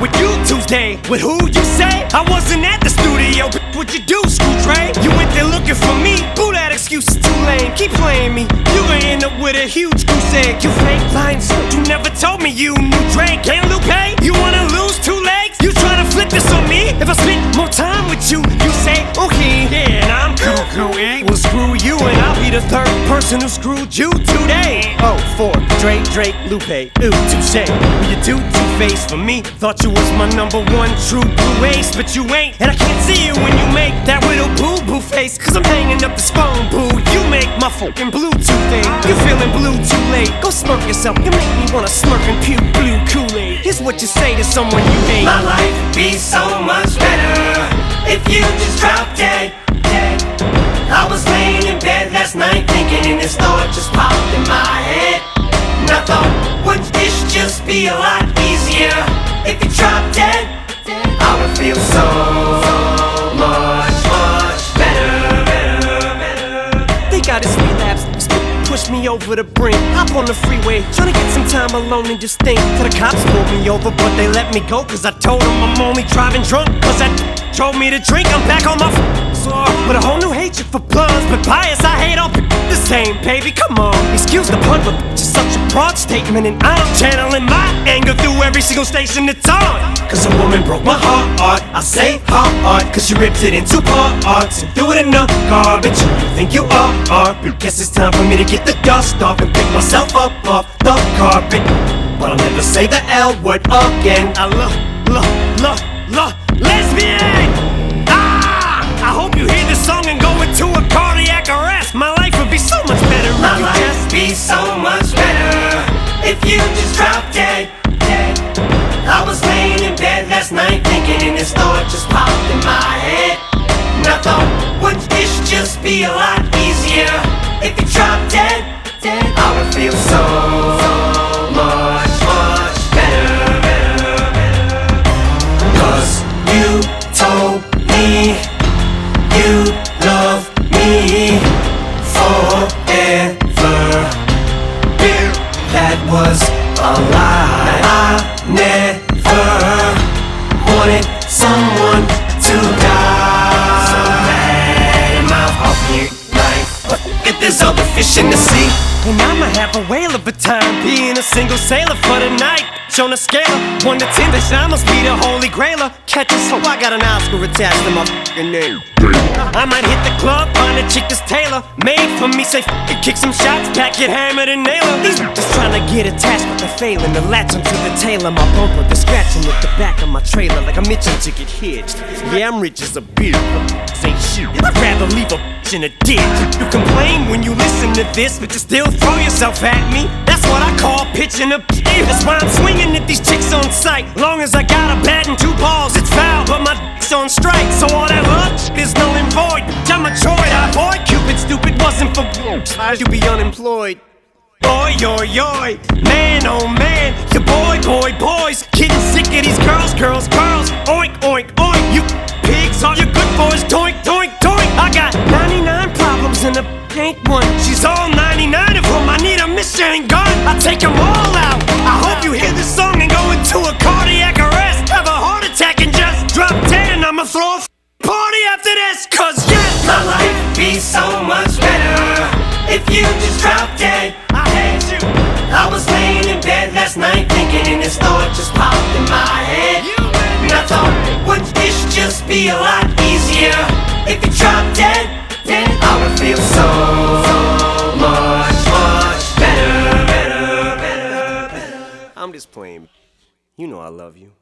with you Tuesday. With who you say? I wasn't at the studio. What'd you do, Screw Trey? You went there looking for me. Boo, that excuse is too lame. Keep playing me. You gonna end up with a huge goose egg. You fake lines. You never told me you knew Drake and Lupe. You wanna lose 2 legs? You tryna flip this on me? If I spend more time with you, you say, okay, yeah, and I'm cool, eh? Well, screw you, and I'll be the 3rd person who screwed you today. Oh, 4, Drake, Lupe, ooh, touche. Well, you do two-face for me. Thought you was my #1 true blue ace, but you ain't. And I can't see you when you make that little boo-boo face. Cause I'm hanging up this phone, boo. You make my fucking Bluetooth thing. You feeling blue too late. Go smirk yourself, you make me wanna smirk and puke blue Kool-Aid. Here's what you say to someone you hate. My life would be so much better if you just dropped dead. I was laying in bed last night thinking, and this thought just popped in my head. And I thought, wouldn't this just be a lot easier if you dropped dead? I would feel so much better. They got his relapse, push me over the brink. Hop on the freeway, tryna get some time alone and just think. Till the cops pulled me over, but they let me go. Cause I told them I'm only driving drunk. Cause I told me to drink, I'm back on my floor with a whole new hatred for bloods. But bias, I hate all the same, baby, come on. Excuse the pun, but it's such a broad statement. And I'm channeling my anger through every single station it's on. Cause a woman broke my heart, I say heart, cause she ripped it into parts and threw it in the garbage. You think you are, guess it's time for me to get the dust off and pick myself up off the carpet. But I'll never say the L word again. I love lesbian. I hope you hear this song and go into a cardiac arrest. My life would be so much better. My life would be so much better if you just dropped dead. I was laying in bed last night thinking, and this thought just popped in my head. And I thought, wouldn't this just be a lot easier if you dropped dead? I would feel so much better. Cause you told me you love me forever. That was a lie. I never wanted someone to die. So bad in my heart, but if there's other fish in the sea, and I'ma have a whale of a time being a single sailor for the night. On a scale of 1 to 10, bitch, I must be the holy grailer. Catch us, so I got an Oscar attached to my fucking name. I might hit the club, find a chick that's tailor made for me, say f***ing kick some shots, pack it, hammer and nail her. These just trying to get attached, but they're failing. The latch onto the tail of my bumper, they're scratching at the back of my trailer like I'm itching to get hitched. Yeah, I'm rich as a bitch, but ain't shit. I'd rather leave a bitch in a ditch. You complain when you listen to this, but you still throw yourself at me. That's what I call pitching a bitch. That's why I'm swinging at these chicks on sight. Long as I got a bat and 2 balls, it's foul, but my dick's on strike. So all that love is null and void. I'm a Troy, I avoid Cupid. Stupid wasn't for why you be unemployed. Boy, yoy, man, oh man, your boys, getting sick of these girls, oink, oink, oink. You pigs are your good boys, doink, doink, doink. I got 99 problems and a ain't one. She's all 99 of them. I need a machine gun. I take them all out. I hope you hear this song and go into a cardiac arrest, have a heart attack and just drop dead. And I'ma throw a party after this. Cause yes, my life would be so much better if you just dropped dead. I hate you. I was laying in bed last night thinking, and this thought just popped in my head. And I thought, wouldn't this just be a lot easier if you dropped dead? I would feel so much better. I'm just playing. You know I love you.